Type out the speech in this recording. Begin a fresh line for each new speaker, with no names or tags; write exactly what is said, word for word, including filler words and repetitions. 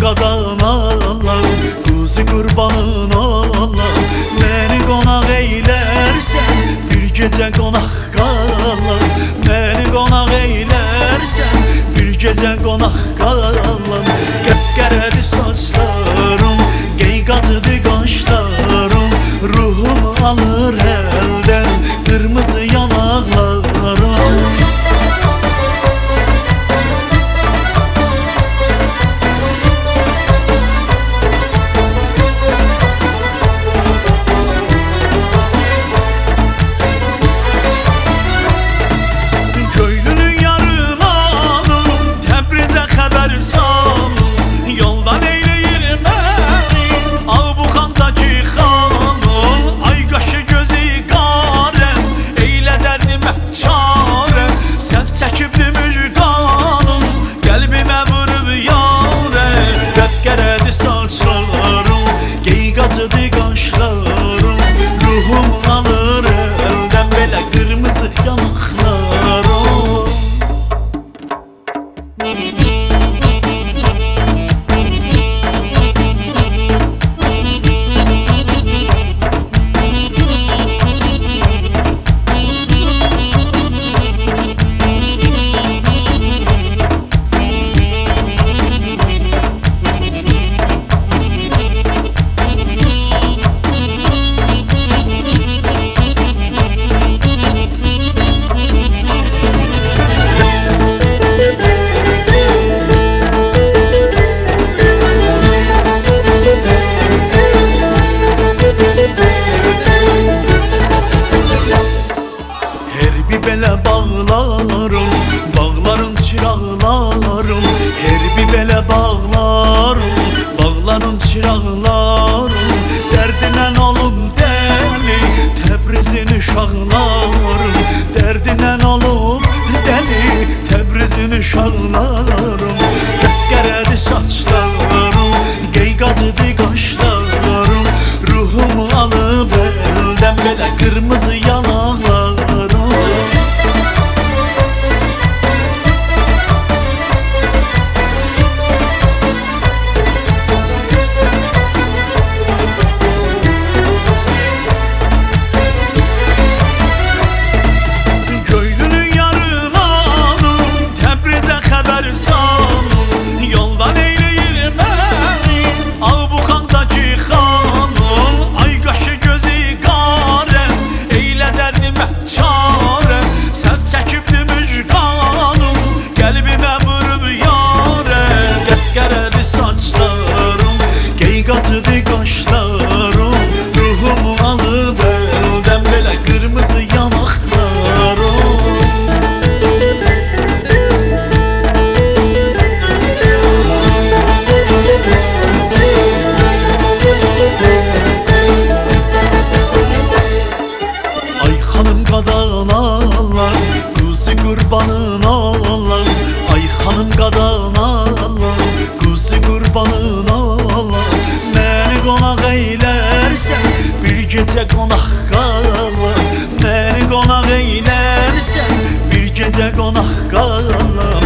qadan Allah, quzu qurbanın Allah. Məni qonaq eylərsən, bir gecə qonaq qalam. Məni qonaq eylərsən, bir gecə qonaq qalam. Qəpqərədi saçlarım, qeyqatıdı qaşlarım. Ruhum alır əldən, qırmızı yanaqlarım. Saçlarım, qeyqatıdı qaşlarım. Ruhum alır əldən belə qırmızı yanaqlarım. Belə bağlarım, bağlarım çıraqlarım. Hər bir belə bağlarım, bağlarım çıraqlarım. Dərdinən olum dəli, Təbrizin uşaqlarım. Dərdinən olum dəli, Təbrizin uşaqlarım. Qəpqərədi saçlarım, qeyqatıdı qaşlarım. Ruhum alıb əldən belə qırmızı yanaqlarım. Qeyqatıdı qaşlarım, ruhum alıb əldən belə qırmızı yanaqlarım. Ay xanım qadan Allah, quzu qurbanın Allah. Ay xanım qadan Allah, quzu qurbanın Allah. Məni qonaq eylərsən, bir gecə qonaq qalam. Məni qonaq eylərsən, bir gecə qonaq qalam.